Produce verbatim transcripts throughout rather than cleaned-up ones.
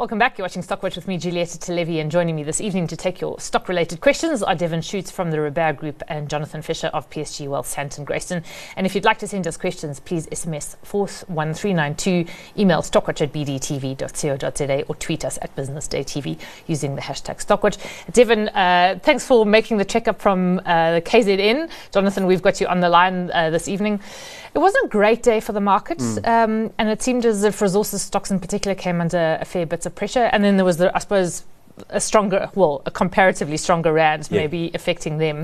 welcome back. You're watching Stockwatch with me, Julieta Televi, and joining me this evening to take your stock-related questions are Devin Schutz from the Robert Group and Jonathan Fisher of P S G Wealth, Sandton Grayston. And if you'd like to send us questions, please S M S four one three nine two, email stockwatch at b d t v dot co dot z a, or tweet us at Business Day T V using the hashtag Stockwatch. Devin, uh, thanks for making the check-up from uh, the K Z N. Jonathan, we've got you on the line uh, this evening. It wasn't a great day for the markets, mm. um, and it seemed as if resources stocks in particular came under a fair bit of pressure. And then there was, the, I suppose, a stronger, well, a comparatively stronger rand yeah. maybe affecting them.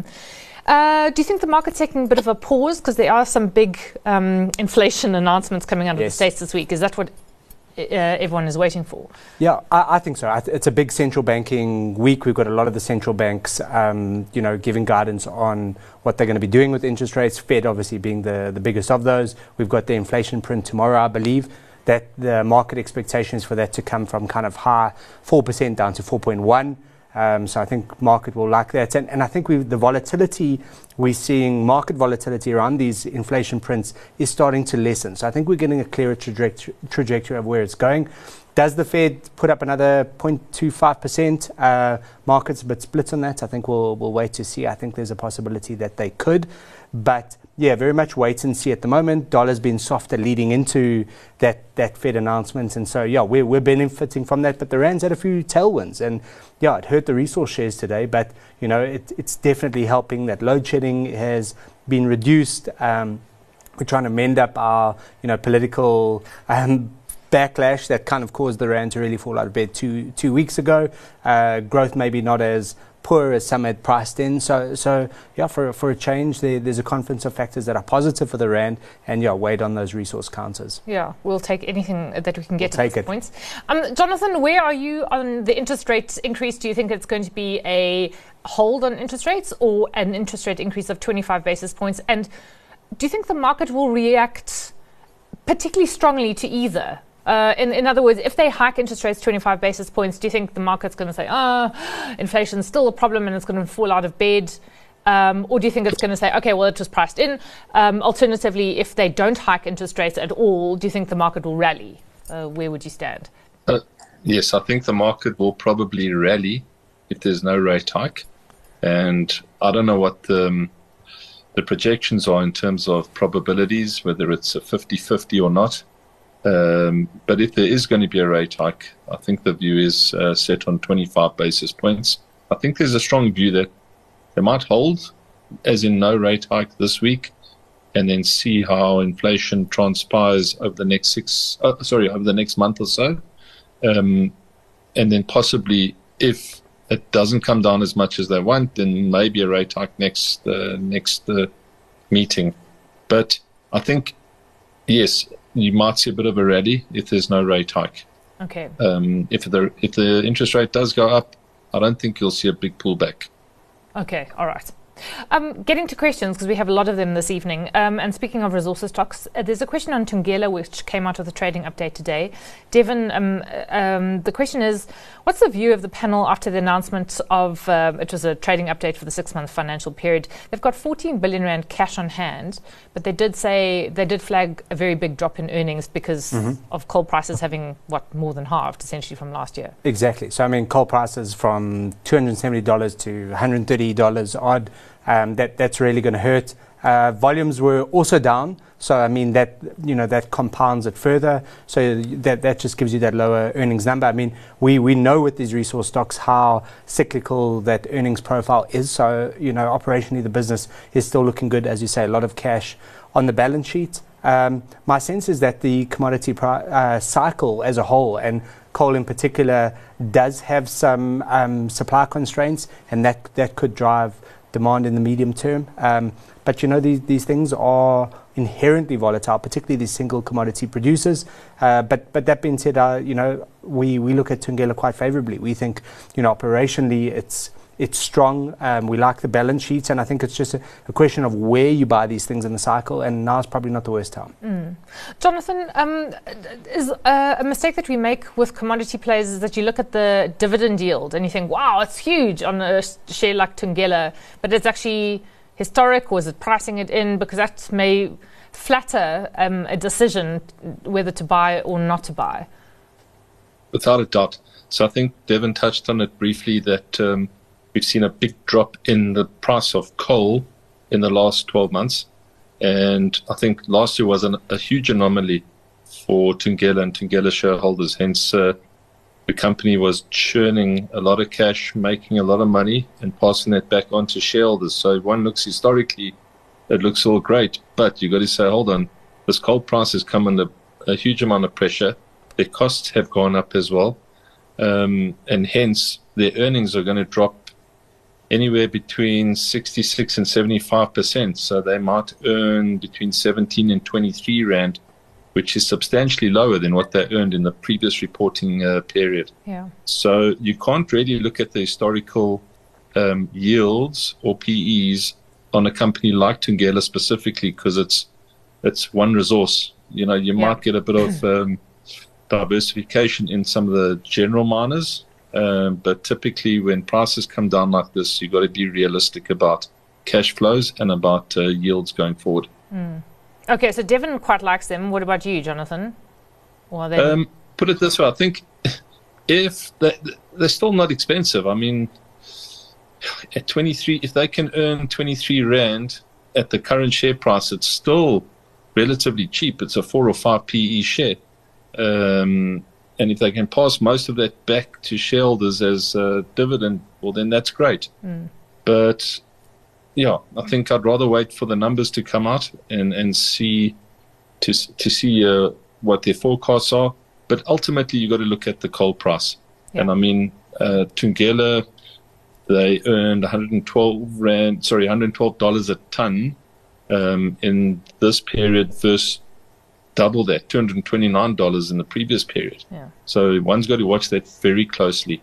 Uh, do you think the market's taking a bit of a pause because there are some big um, inflation announcements coming out of yes. the States this week? Is that what uh, everyone is waiting for? Yeah, I, I think so. I th- it's a big central banking week. We've got a lot of the central banks, um, you know, giving guidance on what they're going to be doing with interest rates. Fed obviously being the, the biggest of those. We've got the inflation print tomorrow, I believe. That the market expectations for that to come from kind of high four percent down to four point one. Um, so I think market will like that. And, and I think we've, the volatility, we're seeing market volatility around these inflation prints is starting to lessen. So I think we're getting a clearer trajectory, trajectory of where it's going. Does the Fed put up another zero point two five percent? Uh, market's a bit split on that. I think we'll, we'll wait to see. I think there's a possibility that they could. But yeah, very much wait and see at the moment. Dollar's been softer leading into that, that Fed announcement. And so, yeah, we're, we're benefiting from that. But the rand's had a few tailwinds. And yeah, it hurt the resource shares today. But, you know, it, it's definitely helping. That load shedding has been reduced. Um, we're trying to mend up our, you know, political um, backlash that kind of caused the rand to really fall out of bed two two weeks ago. Uh, growth maybe not as poor as some had priced in. So, so yeah, for for a change, there, there's a confluence of factors that are positive for the rand, and yeah, wait on those resource counters. Yeah, we'll take anything that we can get we'll at this point. Um, Jonathan, where are you on the interest rate increase? Do you think it's going to be a hold on interest rates or an interest rate increase of twenty-five basis points? And do you think the market will react particularly strongly to either? Uh, in, in other words, if they hike interest rates twenty-five basis points, do you think the market's going to say, ah, oh, inflation's still a problem and it's going to fall out of bed? Um, or do you think it's going to say, okay, well, it was priced in? Um, alternatively, if they don't hike interest rates at all, do you think the market will rally? Uh, where would you stand? Uh, yes, I think the market will probably rally if there's no rate hike. And I don't know what the, um, the projections are in terms of probabilities, whether it's a fifty-fifty or not. Um, but if there is going to be a rate hike, I think the view is uh, set on twenty-five basis points. I think there's a strong view that they might hold, as in no rate hike this week, and then see how inflation transpires over the next six, uh, sorry, over the next month or so, um, and then possibly if it doesn't come down as much as they want, then maybe a rate hike next uh, next uh, meeting. But I think yes, you might see a bit of a rally if there's no rate hike. Okay. Um, if the if the interest rate does go up, I don't think you'll see a big pullback. Okay, all right. Um, getting to questions, because we have a lot of them this evening. Um, and speaking of resources stocks, uh, there's a question on Thungela, which came out of the trading update today. Devin, um, um, the question is, what's the view of the panel after the announcement of, uh, it was a trading update for the six-month financial period. They've got fourteen billion rand cash on hand, but they did say, they did flag a very big drop in earnings because mm-hmm. of coal prices having, what, more than halved, essentially, from last year. Exactly. So, I mean, coal prices from two hundred seventy dollars to one hundred thirty dollars odd. Um, that that's really going to hurt. Uh, volumes were also down, so I mean that you know that compounds it further. So that that just gives you that lower earnings number. I mean we we know with these resource stocks how cyclical that earnings profile is. So you know operationally the business is still looking good, as you say, a lot of cash on the balance sheet. Um, my sense is that the commodity pri- uh, cycle as a whole, and coal in particular, does have some um, supply constraints, and that that could drive demand in the medium term. Um, but, you know, these, these things are inherently volatile, particularly these single commodity producers. Uh, but but that being said, uh, you know, we, we look at Thungela quite favorably. We think, you know, operationally it's it's strong. Um, we like the balance sheets, and I think it's just a, a question of where you buy these things in the cycle, and now is probably not the worst time. Mm. Jonathan, um, is uh, a mistake that we make with commodity plays is that you look at the dividend yield and you think, wow, it's huge on a share like Thungela, but it's actually historic, or is it pricing it in? Because that may flatter um, a decision whether to buy or not to buy. Without a doubt. So I think Devin touched on it briefly that um, we've seen a big drop in the price of coal in the last twelve months. And I think last year was an, a huge anomaly for Thungela and Thungela shareholders. Hence, uh, the company was churning a lot of cash, making a lot of money, and passing that back on to shareholders. So if one looks historically, it looks all great. But you've got to say, hold on, this coal price has come under a huge amount of pressure. Their costs have gone up as well. Um, and hence, their earnings are going to drop anywhere between sixty-six and seventy-five percent. So they might earn between seventeen and twenty-three Rand, which is substantially lower than what they earned in the previous reporting uh, period. Yeah. So you can't really look at the historical um, yields or P Es on a company like Thungela specifically, because it's it's one resource. You know, you Yeah. might get a bit of um, diversification in some of the general miners, um, but typically when prices come down like this, you've got to be realistic about cash flows and about uh, yields going forward. Mm. Okay, so Devin quite likes them. What about you, Jonathan? Or are they... Um, put it this way, I think if they, they're still not expensive. I mean, at twenty-three, if they can earn twenty-three Rand at the current share price, it's still relatively cheap. It's a four or five P E share. Um, and if they can pass most of that back to shareholders as a dividend, well, then that's great. Mm. But yeah, I think I'd rather wait for the numbers to come out and, and see to to see uh, what their forecasts are. But ultimately, you got to look at the coal price. Yeah. And I mean, uh, Thungela, they earned one hundred twelve Rand, sorry, one hundred twelve dollars a ton um, in this period versus double that, two hundred twenty-nine dollars in the previous period. Yeah. So one's got to watch that very closely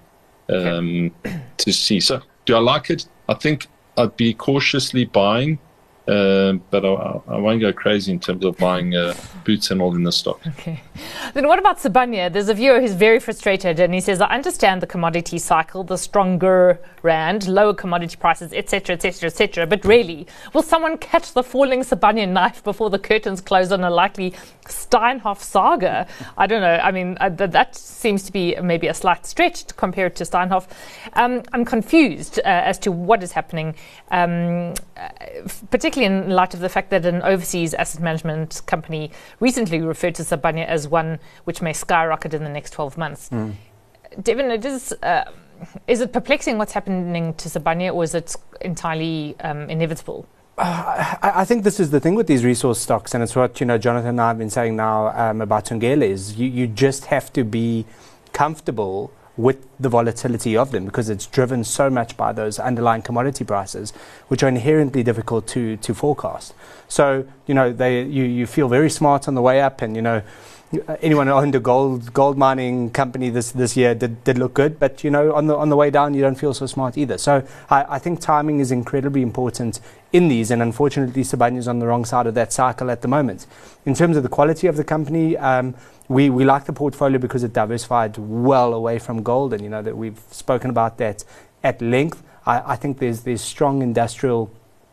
um, okay. to see. So do I like it? I think I'd be cautiously buying, uh, but I, I won't go crazy in terms of buying uh, boots and all in the stock. Okay. Then what about Sibanye? There's a viewer who's very frustrated, and he says, I understand the commodity cycle, the stronger rand, lower commodity prices, et cetera, et cetera, et cetera. But really, will someone catch the falling Sibanye knife before the curtains close on a likely Steinhoff saga? I don't know. I mean, uh, th- that seems to be maybe a slight stretch to compare it to Steinhoff. Um, I'm confused uh, as to what is happening, um, uh, particularly in light of the fact that an overseas asset management company recently referred to Sibanye as one which may skyrocket in the next twelve months. Mm. Devin, it is, uh, is it perplexing what's happening to Sibanye, or is it entirely um, inevitable? Uh, I, I think this is the thing with these resource stocks, and it's what, you know, Jonathan and I have been saying now um, about Thungela, is you, you just have to be comfortable with the volatility of them, because it's driven so much by those underlying commodity prices, which are inherently difficult to to forecast. So, you know, they you, you feel very smart on the way up, and, you know, anyone who owned a gold gold mining company this this year did, did look good, but, you know, on the on the way down, you don't feel so smart either. So I, I think timing is incredibly important in these, and unfortunately Sibanye is on the wrong side of that cycle at the moment. In terms of the quality of the company, um, we, we like the portfolio because it diversified well away from gold, and, you know, that we've spoken about that at length. I, I think there's there's strong industrial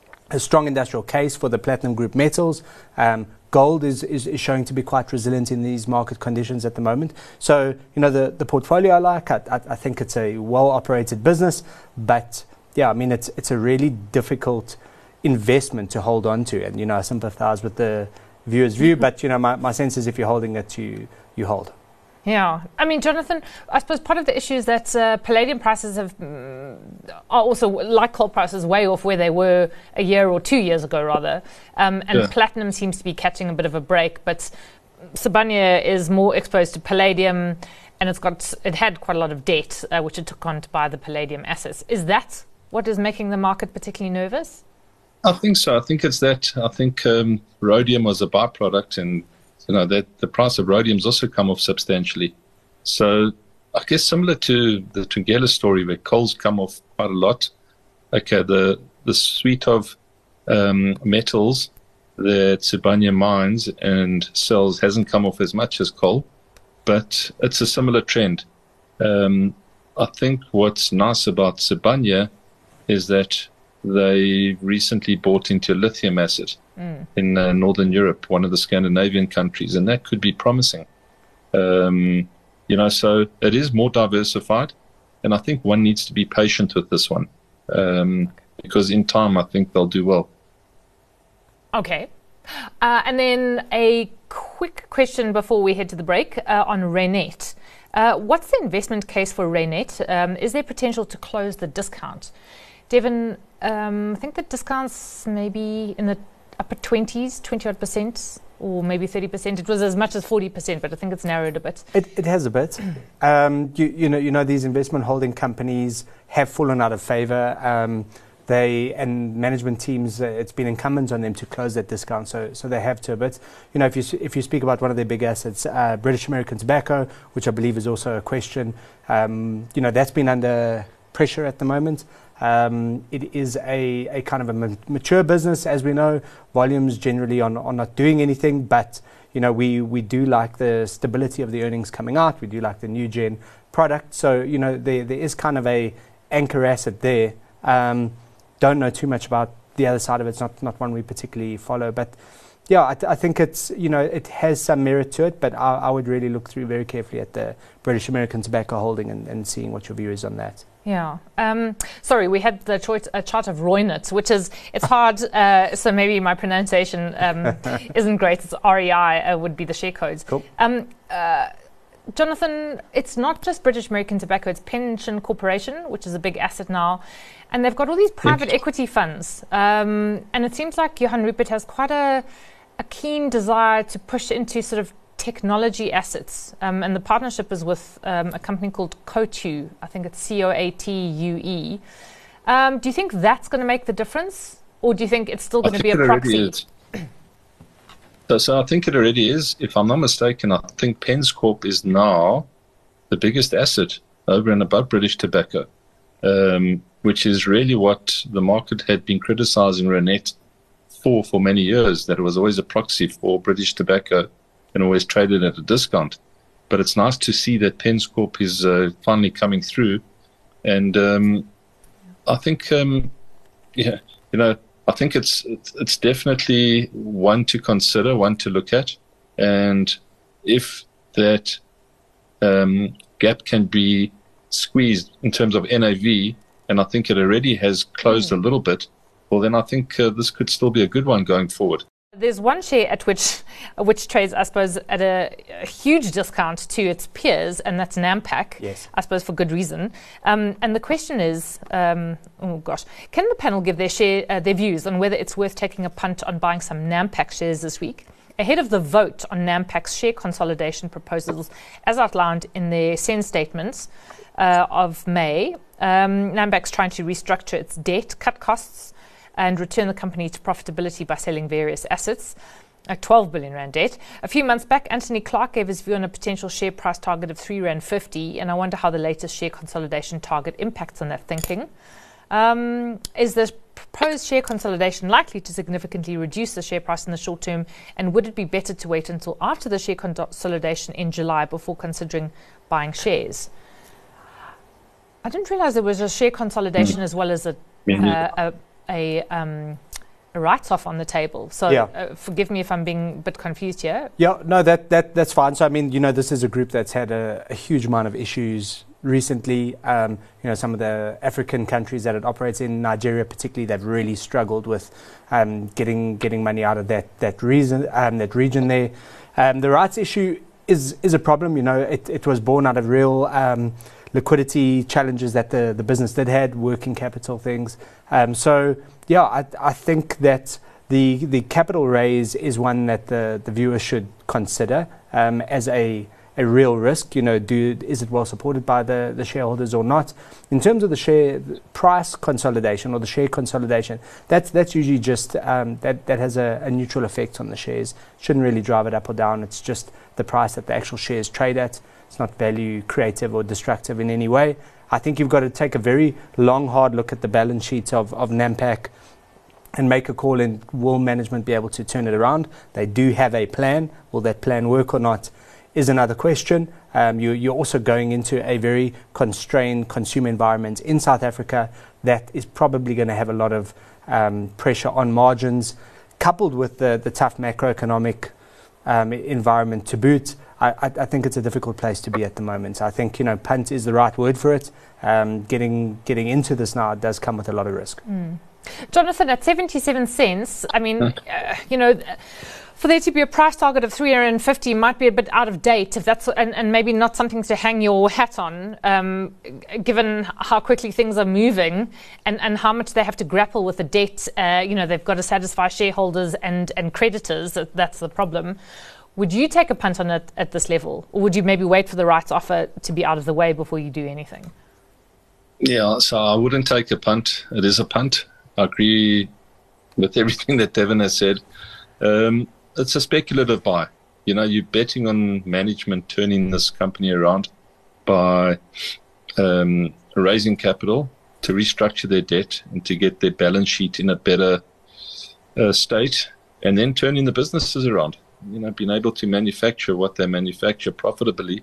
a strong industrial case for the platinum group metals. Um, Gold is, is, is showing to be quite resilient in these market conditions at the moment. So, you know, the, the portfolio I like, I, I, I think it's a well-operated business. But, yeah, I mean, it's it's a really difficult investment to hold on to. And, you know, I sympathize with the viewer's view. But, you know, my, my sense is if you're holding it, you, you hold. Yeah. I mean, Jonathan, I suppose part of the issue is that uh, palladium prices have mm, are also, like coal prices, way off where they were a year or two years ago, rather. Um, and yeah. platinum seems to be catching a bit of a break. But Sibanye is more exposed to palladium, and it's got it had quite a lot of debt, uh, which it took on to buy the palladium assets. Is that what is making the market particularly nervous? I think so. I think it's that. I think um, rhodium was a byproduct, and you know that the price of rhodium's also come off substantially. So I guess similar to the Thungela story, where coal's come off quite a lot. Okay, the the suite of um, metals that Sibanye mines and sells hasn't come off as much as coal, but it's a similar trend. Um, I think what's nice about Sibanye is that they recently bought into a lithium asset mm. in uh, Northern Europe, one of the Scandinavian countries, and that could be promising. Um, You know, so it is more diversified, and I think one needs to be patient with this one, um, because in time I think they'll do well. Okay. Uh, and then a quick question before we head to the break uh, on Reinet. Uh, what's the investment case for Reinet? Um, is there potential to close the discount? Devin, um, I think the discounts maybe in the upper twenties, twenty odd percent, or maybe thirty percent. It was as much as forty percent, but I think it's narrowed a bit. It, it has a bit. um, you, you know, you know, these investment holding companies have fallen out of favour. Um, They and management teams, uh, it's been incumbent on them to close that discount, so so they have to a bit. You know, if you if you speak about one of their big assets, uh, British American Tobacco, which I believe is also a question, um, you know, that's been under pressure at the moment. Um, it is a, a kind of a ma- mature business, as we know. Volumes generally are, are not doing anything, but you know, we we do like the stability of the earnings coming out. We do like the new gen product. So you know, there there is kind of a anchor asset there. Um, Don't know too much about the other side of it. It's not, not one we particularly follow. But, yeah, I, th- I think it's, you know, it has some merit to it. But I, I would really look through very carefully at the British American Tobacco holding and, and seeing what your view is on that. Yeah. Um, sorry, we had the choice, a chart of Reinet, which is, it's hard, uh, so maybe my pronunciation um, isn't great. It's R E I uh, would be the share codes. Cool. Um, uh, Jonathan, it's not just British American Tobacco, it's Pension Corporation, which is a big asset now. And they've got all these private equity funds. Um, and it seems like Johan Rupert has quite a, a keen desire to push into sort of technology assets. Um, and the partnership is with um, a company called Coatue. I think it's C O A T U E. Um, do you think that's going to make the difference? Or do you think it's still going to be a proxy? So, so I think it already is. If I'm not mistaken, I think Penscorp is now the biggest asset over and above British Tobacco, um, which is really what the market had been criticizing Reinet for for many years, that it was always a proxy for British Tobacco and always traded at a discount. But it's nice to see that Penscorp is uh, finally coming through. And um, I think, um, yeah, you know, I think it's it's definitely one to consider, one to look at. And if that um, gap can be squeezed in terms of N A V, and I think it already has closed mm. a little bit, well, then I think uh, this could still be a good one going forward. There's one share at which which trades, I suppose, at a, a huge discount to its peers, and that's Nampak. Yes. I suppose for good reason. Um, and the question is, um, oh gosh, can the panel give their share uh, their views on whether it's worth taking a punt on buying some Nampak shares this week, ahead of the vote on Nampak's share consolidation proposals, as outlined in their SENS statements uh, of May? Um, Nampak's trying to restructure its debt, cut costs, and return the company to profitability by selling various assets, a twelve billion rand debt. A few months back, Anthony Clark gave his view on a potential share price target of three rand fifty, and I wonder how the latest share consolidation target impacts on that thinking. Um, is the proposed share consolidation likely to significantly reduce the share price in the short term, and would it be better to wait until after the share consolidation in July before considering buying shares? I didn't realise there was a share consolidation mm. as well as a, mm-hmm. uh, a a, um, a write-off on the table. So yeah. uh, forgive me if I'm being a bit confused here. Yeah, no, that, that that's fine. So, I mean, you know, this is a group that's had a, a huge amount of issues recently. Um, you know, some of the African countries that it operates in, Nigeria particularly, they've really struggled with um, getting getting money out of that that reason um, that region there. Um, the rights issue is is a problem. You know, it, it was born out of real Um, liquidity challenges that the, the business did had, working capital things. Um, so, yeah, I, I think that the the capital raise is one that the, the viewer should consider um, as a, a real risk. You know, do is it well supported by the, the shareholders or not? In terms of the share price consolidation or the share consolidation, that's that's usually just um, that that has a, a neutral effect on the shares. Shouldn't really drive it up or down. It's just the price that the actual shares trade at. It's not value creative or destructive in any way. I think you've got to take a very long, hard look at the balance sheet of, of Nampak and make a call in, will management be able to turn it around? They do have a plan. Will that plan work or not is another question. Um, you, you're also going into a very constrained consumer environment in South Africa that is probably going to have a lot of um, pressure on margins, coupled with the, the tough macroeconomic um, environment to boot. I, I think it's a difficult place to be at the moment. I think, you know, punt is the right word for it. Um, getting getting into this now does come with a lot of risk. Mm. Jonathan, at seventy-seven cents, I mean, uh, you know, for there to be a price target of three hundred fifty might be a bit out of date, if that's and, and maybe not something to hang your hat on, um, given how quickly things are moving and, and how much they have to grapple with the debt. Uh, you know, they've got to satisfy shareholders and, and creditors. That's the problem. Would you take a punt on it at this level, or would you maybe wait for the right offer to be out of the way before you do anything? Yeah, so I wouldn't take a punt. It is a punt. I agree with everything that Devin has said. Um, it's a speculative buy. You know, you're betting on management turning this company around by um, raising capital to restructure their debt and to get their balance sheet in a better uh, state, and then turning the businesses around. You know, being able to manufacture what they manufacture profitably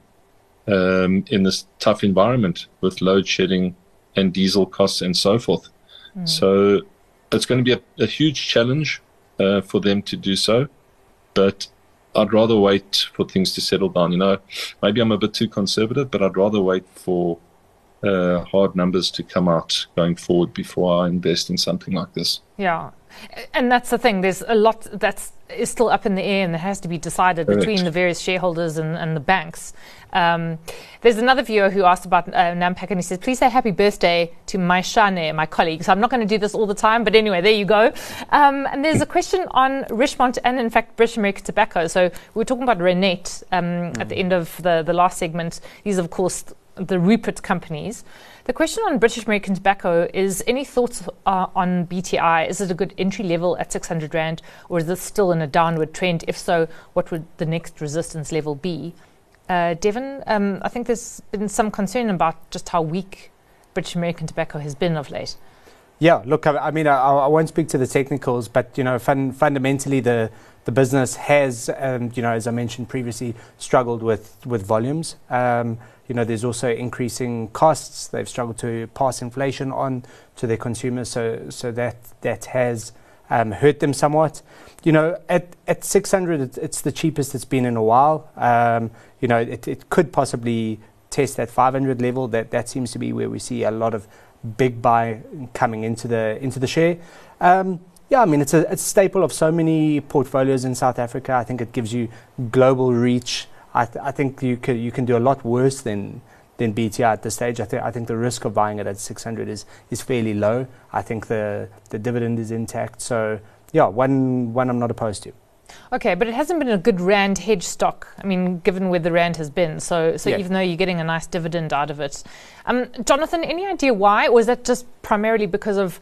um, in this tough environment with load shedding and diesel costs and so forth. Mm. So it's going to be a, a huge challenge uh, for them to do so. But I'd rather wait for things to settle down. You know, maybe I'm a bit too conservative, but I'd rather wait for uh, hard numbers to come out going forward before I invest in something like this. Yeah. And that's the thing. There's a lot that's is still up in the air and it has to be decided Correct. between the various shareholders and, and the banks. Um, there's another viewer who asked about uh, Nampak, and he says, please say happy birthday to Maishane, my colleague. So I'm not going to do this all the time, but anyway, there you go. Um, and there's a question on Richemont and, in fact, British American Tobacco. So we were talking about Reinet um, mm. at the end of the, the last segment. These, of course, the Rupert companies. The question on British American Tobacco is, any thoughts uh, on B T I? Is it a good entry level at six hundred rand, or is this still in a downward trend? If so, what would the next resistance level be? Uh, Devin, um, I think there's been some concern about just how weak British American Tobacco has been of late. Yeah, look, I, I mean, I, I won't speak to the technicals, but, you know, fun, fundamentally the the business has, um, you know, as I mentioned previously, struggled with, with volumes. Um, you know, there's also increasing costs. They've struggled to pass inflation on to their consumers, so so that that has um, hurt them somewhat. You know, at at six hundred, it, it's the cheapest it's been in a while. Um, you know, it, it could possibly test that five hundred level. That that seems to be where we see a lot of big buy coming into the into the share. Um, yeah, I mean, it's a it's a staple of so many portfolios in South Africa. I think it gives you global reach. I, th- I think you can you can do a lot worse than than B T I at this stage. I think I think the risk of buying it at six hundred is is fairly low. I think the the dividend is intact. So yeah, one one I'm not opposed to. Okay, but it hasn't been a good rand hedge stock. I mean, given where the rand has been. So so yeah. Even though you're getting a nice dividend out of it, um, Jonathan, any idea why, or is that just primarily because of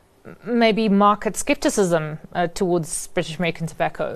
maybe market skepticism uh, towards British American Tobacco?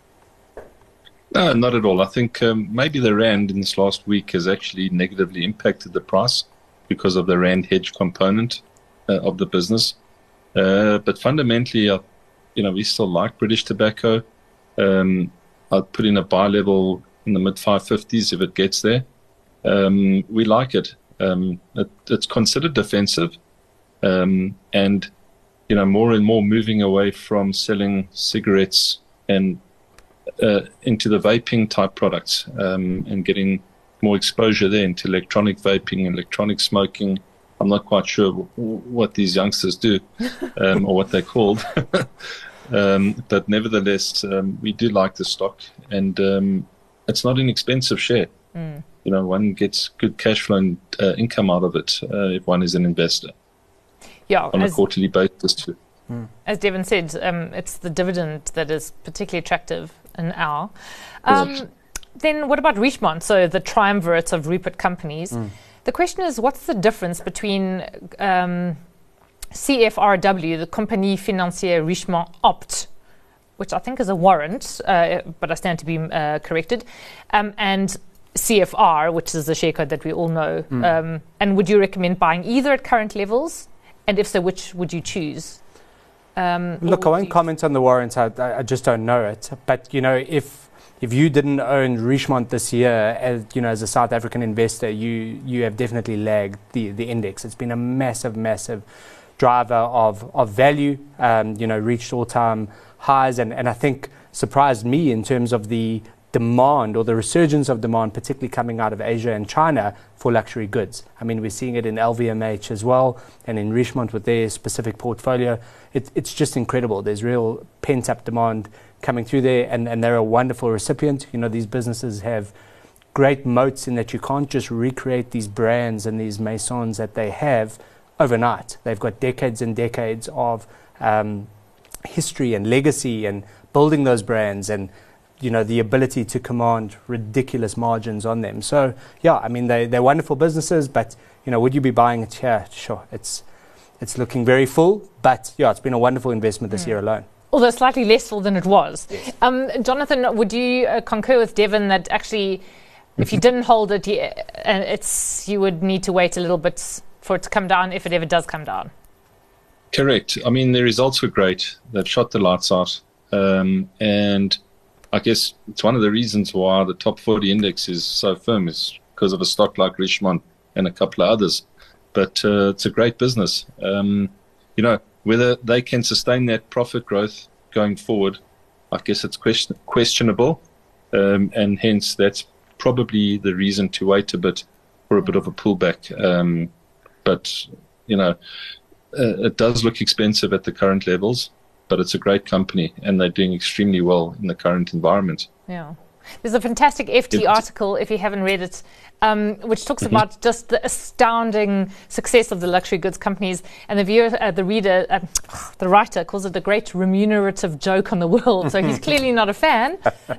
No, not at all. I think um, maybe the rand in this last week has actually negatively impacted the price because of the rand hedge component uh, of the business. Uh, but fundamentally, uh, you know, we still like British Tobacco. Um, I'd put in a buy level in the mid five fifties if it gets there. Um, we like it. Um, it. It's considered defensive, um, and you know, more and more moving away from selling cigarettes and Uh, into the vaping type products um, and getting more exposure there into electronic vaping and electronic smoking. I'm not quite sure w- what these youngsters do um, or what they're called. um, but nevertheless, um, we do like the stock, and um, it's not an expensive share. Mm. You know, one gets good cash flow and uh, income out of it uh, if one is an investor. Yeah, on a quarterly basis too. Mm. As Devin said, um, it's the dividend that is particularly attractive an hour. Um, yes. Then what about Richemont, so the triumvirate of Rupert companies? Mm. The question is, what's the difference between um, C F R W, the Compagnie Financière Richemont Opt, which I think is a warrant, uh, but I stand to be uh, corrected, um, and C F R, which is the share code that we all know. Mm. Um, and would you recommend buying either at current levels? And if so, which would you choose? Um, Look, I won't comment on the warrants. I, I just don't know it. But, you know, if if you didn't own Richemont this year, as you know, as a South African investor, you you have definitely lagged the, the index. It's been a massive, massive driver of, of value, um, you know, reached all-time highs. And, and I think surprised me in terms of the demand or the resurgence of demand, particularly coming out of Asia and China for luxury goods. I mean, we're seeing it in L V M H as well, and in Richemont with their specific portfolio. It, it's just incredible. There's real pent-up demand coming through there, and, and they're a wonderful recipient. You know, these businesses have great moats in that you can't just recreate these brands and these maisons that they have overnight. They've got decades and decades of um, history and legacy and building those brands, and you know, the ability to command ridiculous margins on them. So yeah, I mean, they, they're wonderful businesses, but you know, would you be buying it here? Sure, it's it's looking very full, but yeah, it's been a wonderful investment this mm. year alone. Although slightly less full than it was. Yes. Um, Jonathan, would you uh, concur with Devin that actually, if you didn't hold it, you, uh, it's you would need to wait a little bit for it to come down, if it ever does come down? Correct. I mean, the results were great. They've shot the lights out, um, and I guess it's one of the reasons why the top forty index is so firm, is because of a stock like Richemont and a couple of others. But uh, it's a great business. Um, you know, whether they can sustain that profit growth going forward, I guess it's question, questionable. Um, and hence, that's probably the reason to wait a bit for a bit of a pullback. Um, but, you know, uh, it does look expensive at the current levels, but it's a great company, and they're doing extremely well in the current environment. Yeah. There's a fantastic F T article, if you haven't read it, um, which talks mm-hmm. about just the astounding success of the luxury goods companies. And the viewer, uh, the reader, uh, the writer calls it a great remunerative joke on the world. So he's clearly not a fan.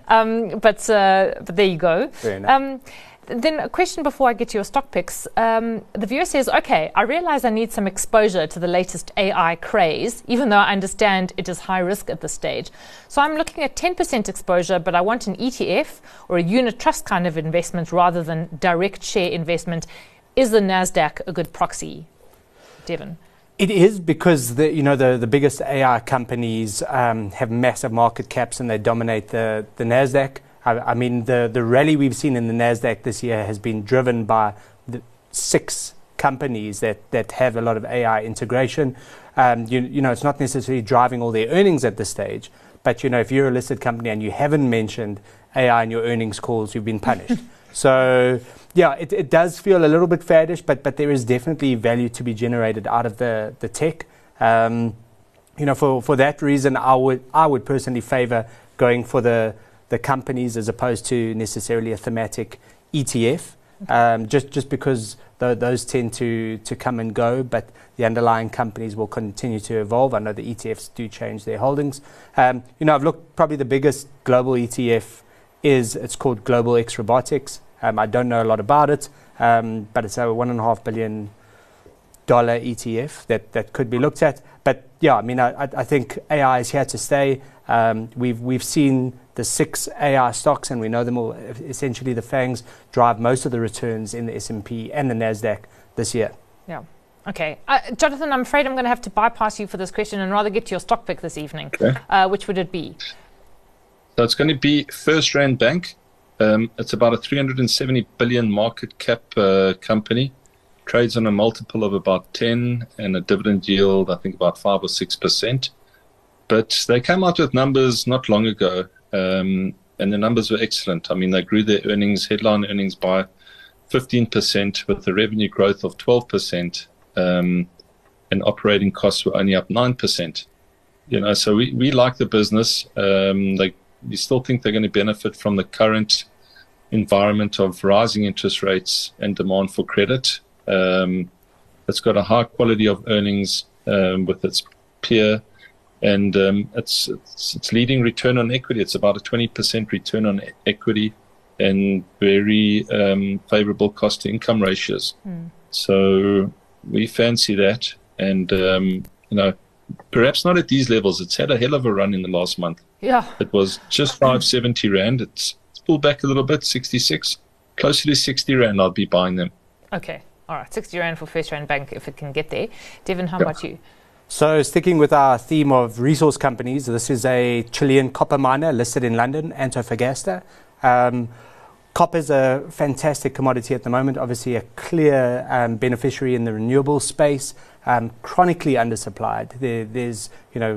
Um, but, uh, but there you go. Um, Then a question before I get to your stock picks. Um, the viewer says, okay, I realize I need some exposure to the latest A I craze, even though I understand it is high risk at this stage. So I'm looking at ten percent exposure, but I want an E T F or a unit trust kind of investment rather than direct share investment. Is the NASDAQ a good proxy, Devin? It is, because the you know the, the biggest A I companies um, have massive market caps and they dominate the, the NASDAQ. I mean, the, the rally we've seen in the NASDAQ this year has been driven by the six companies that, that have a lot of A I integration. Um, you, you know, it's not necessarily driving all their earnings at this stage, but, you know, if you're a listed company and you haven't mentioned A I in your earnings calls, you've been punished. So, yeah, it, it does feel a little bit faddish, but, but there is definitely value to be generated out of the, the tech. Um, you know, for, for that reason, I would, I would personally favor going for the the companies as opposed to necessarily a thematic E T F, um, just just because th- those tend to, to come and go, but the underlying companies will continue to evolve. I know the E T Fs do change their holdings. Um, you know, I've looked, probably the biggest global E T F is, it's called Global X Robotics. Um, I don't know a lot about it, um, but it's a one and a half billion dollar E T F that, that could be looked at. But yeah, I mean, I, I think A I is here to stay. Um, we've we've seen the six A I stocks, and we know them all. Essentially, the FANGs drive most of the returns in the S and P and the NASDAQ this year. Yeah. Okay. Uh, Jonathan, I'm afraid I'm going to have to bypass you for this question and rather get to your stock pick this evening. Okay. Uh, which would it be? So it's going to be First Rand Bank. Um, it's about a three hundred seventy billion market cap uh, company. Trades on a multiple of about ten and a dividend yield, I think, about five or six percent. But they came out with numbers not long ago, um, and the numbers were excellent. I mean, they grew their earnings, headline earnings, by fifteen percent with a revenue growth of twelve percent, um, and operating costs were only up nine percent. You know, so we, we like the business. Um, they, we still think they're going to benefit from the current environment of rising interest rates and demand for credit. Um, it's got a high quality of earnings um, with its peer. And um, it's, it's it's leading return on equity. It's about a twenty percent return on e- equity and very um, favorable cost to income ratios. Mm. So we fancy that. And, um, you know, perhaps not at these levels. It's had a hell of a run in the last month. Yeah. It was just five seventy Rand. It's, it's pulled back a little bit, sixty-six. Closer to sixty Rand, I'll be buying them. Okay. All right. sixty Rand for First Rand Bank if it can get there. Devin, how yeah. about you? So sticking with our theme of resource companies, this is a Chilean copper miner listed in London, Antofagasta. Um, copper is a fantastic commodity at the moment, obviously a clear um, beneficiary in the renewable space, um, chronically undersupplied. There, there's, you know,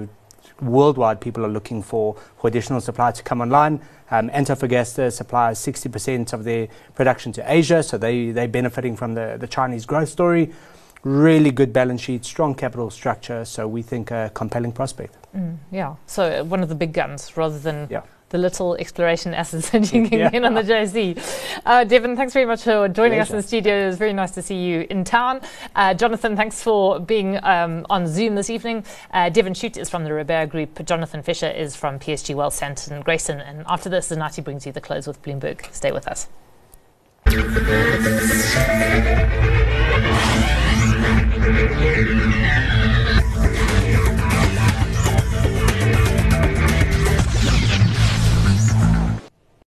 worldwide, people are looking for, for additional supply to come online. Um, Antofagasta supplies sixty percent of their production to Asia, so they, they're benefiting from the, the Chinese growth story. Really good balance sheet, strong capital structure, so we think a compelling prospect. Mm, yeah, so one of the big guns rather than yeah. the little exploration assets that you can yeah. get on the J C. Uh, Devin, thanks very much for joining Pleasure. us in the studio. It was very nice to see you in town. Uh, Jonathan, thanks for being um, on Zoom this evening. Uh, Devin Shute is from the Robert Group. Jonathan Fisher is from P S G Wealth, Santon Grayson. And after this, Zanati brings you the close with Bloomberg. Stay with us. Thank you.